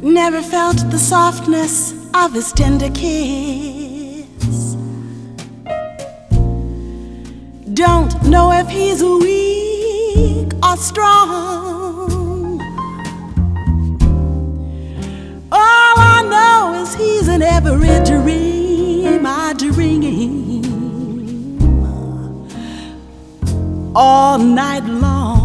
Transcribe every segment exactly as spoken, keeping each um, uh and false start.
Never felt the softness of his tender kiss. Don't know if he's weak or strong. All I know is he's in every dream I dream all night long.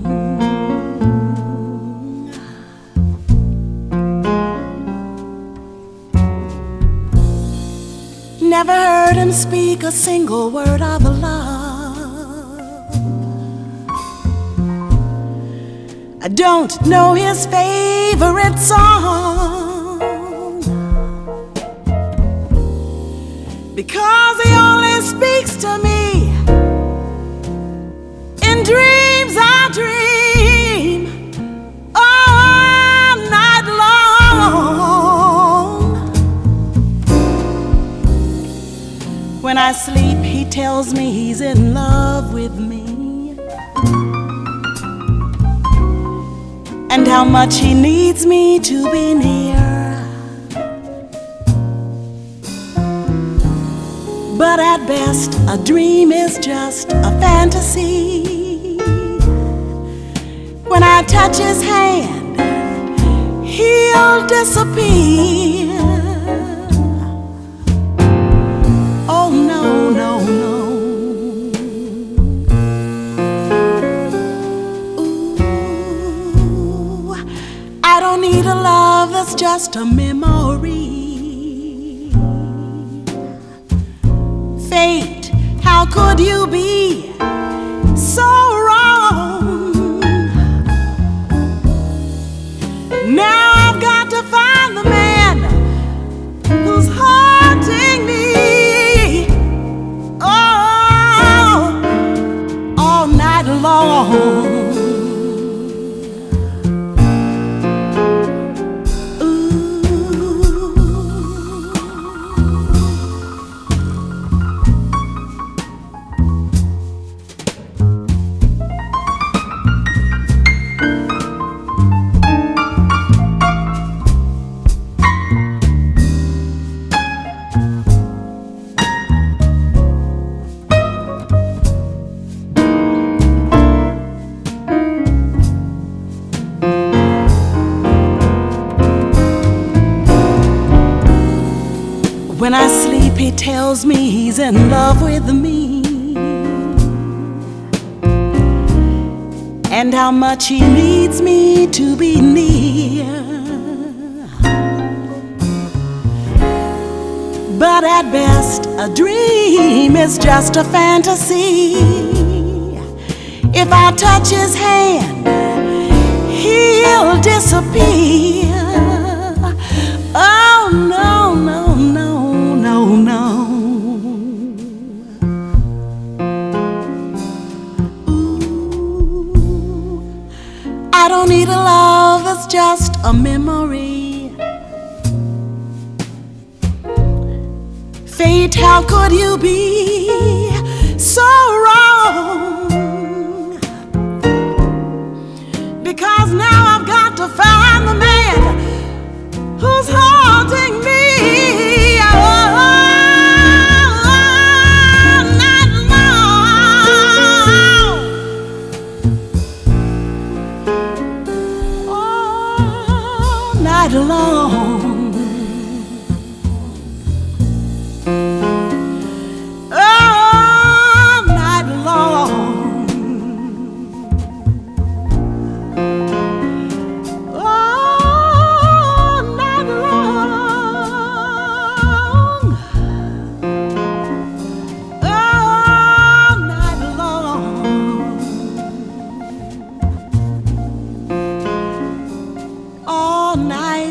Never heard him speak a single word of love. I don't know his favorite song, because he only speaks to me in dreams I dream all night long. When I sleep, he tells me he's in love with me, and how much he needs me to be near. But at best, a dream is just a fantasy. When I touch his hand, he'll disappear. Oh no, no, no. Ooh, I don't need a love that's just a memory. Fate, how could you be so wrong? Now I've got to find the man who's haunting me. Long. When I sleep, he tells me he's in love with me, and how much he needs me to be near. But at best, a dream is just a fantasy. If I touch his hand, he'll disappear. Oh no, no, no, no, no. Ooh, I don't need a love that's just a memory. Fate, how could you be so wrong? Because now I've got to find the man who's haunting me. All night long. All night long. All night.